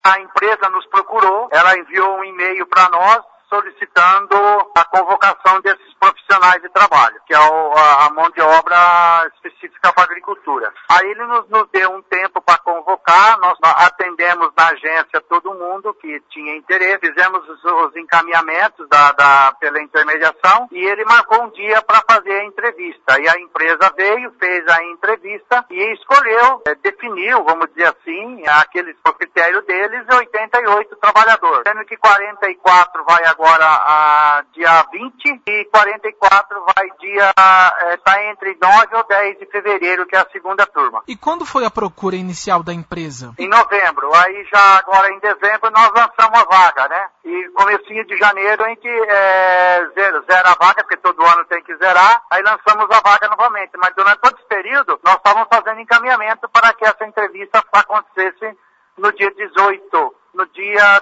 A empresa nos procurou, ela enviou um e-mail para nós solicitando a convocação desses profissionais de trabalho, que é a mão de obra específica para a agricultura. Aí ele nos deu um tempo para convocar, nós atendemos na agência todo mundo que tinha interesse, fizemos os encaminhamentos pela intermediação e ele marcou um dia para fazer a entrevista. E a empresa veio, fez a entrevista e escolheu, definiu, vamos dizer assim, por critério deles, 88 trabalhadores, sendo que 44 vai agora dia 20 e 44 vai está entre 9 ou 10 de fevereiro, que é a segunda turma. E quando foi a procura inicial da empresa? Em novembro. Aí já agora em dezembro nós lançamos a vaga, né? E comecinho de janeiro a gente zera a vaga, porque todo ano tem que zerar. Aí lançamos a vaga novamente. Mas durante todo esse período nós estávamos fazendo encaminhamento para que essa entrevista acontecesse no dia 18, no dia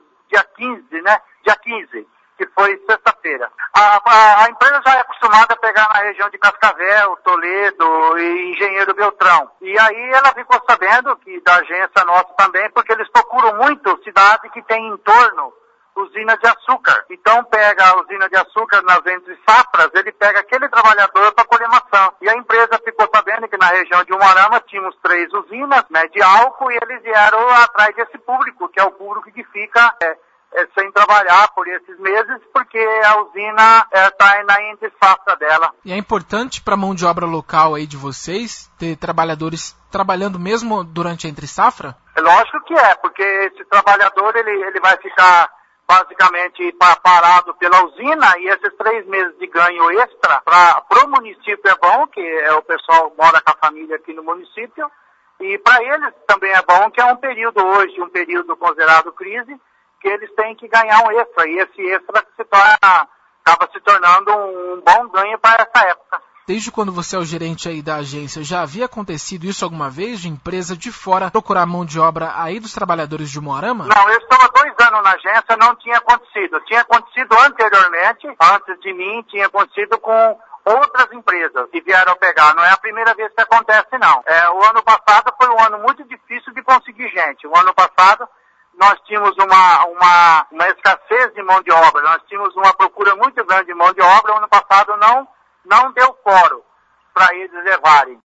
15, né? Dia 15, que foi sexta-feira. A empresa já é acostumada a pegar na região de Cascavel, Toledo e Engenheiro Beltrão. E aí ela ficou sabendo que da agência nossa também, porque eles procuram muito cidade que tem em torno usina de açúcar. Então pega a usina de açúcar nas entre safras, ele pega aquele trabalhador para colher maçã. E a empresa ficou sabendo que na região de Umuarama tínhamos 3 usinas, né, de álcool, e eles vieram atrás desse público, que é o público que fica sem trabalhar por esses meses, porque a usina está na entre safra dela. E é importante para a mão de obra local aí de vocês ter trabalhadores trabalhando mesmo durante a entre safra? É lógico que porque esse trabalhador ele vai ficar basicamente parado pela usina, e esses 3 meses de ganho extra para o município é bom, que o pessoal mora com a família aqui no município, e para eles também é bom, que é um período hoje, um período considerado crise, que eles têm que ganhar um extra, e esse extra acaba se tornando um bom ganho para essa época. Desde quando você é o gerente aí da agência, já havia acontecido isso alguma vez, de empresa de fora procurar mão de obra aí dos trabalhadores de Umuarama? Não, eu estava 2 anos na agência, não tinha acontecido. Tinha acontecido anteriormente, antes de mim, tinha acontecido com outras empresas que vieram pegar. Não é a primeira vez que acontece, não. O ano passado foi um ano muito difícil de conseguir gente. O ano passado nós tínhamos uma escassez de mão de obra, nós tínhamos uma procura muito grande de mão de obra. O ano passado não deu foro para eles levarem.